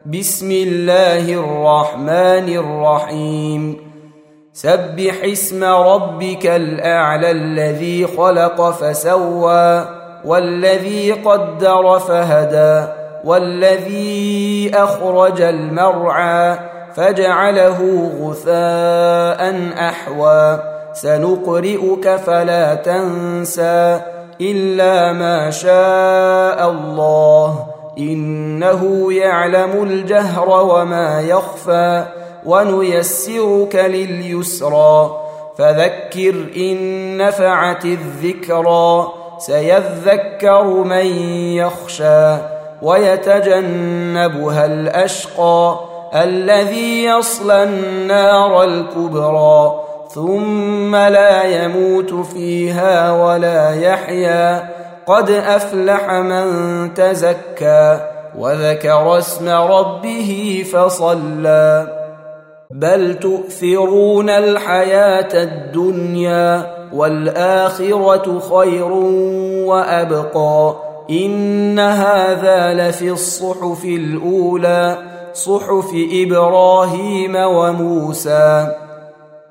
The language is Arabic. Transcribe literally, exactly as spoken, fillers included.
بسم الله الرحمن الرحيم سبح اسم ربك الأعلى الذي خلق فسوى والذي قدر فهدى والذي أخرج المرعى فجعله غثاء أحوى سنقرئك فلا تنسى إلا ما شاء الله إنه يعلم الجهر وما يخفى ونيسرك لليسرى فذكر إن نفعت الذكرى سيذكر من يخشى ويتجنبها الأشقى الذي يصلى النار الكبرى ثم لا يموت فيها ولا يحيا قد أفلح من تزكى وذكر اسم ربه فصلى بل تؤثرون الحياة الدنيا والآخرة خير وأبقى إن هذا لفي الصحف الأولى صحف إبراهيم وموسى.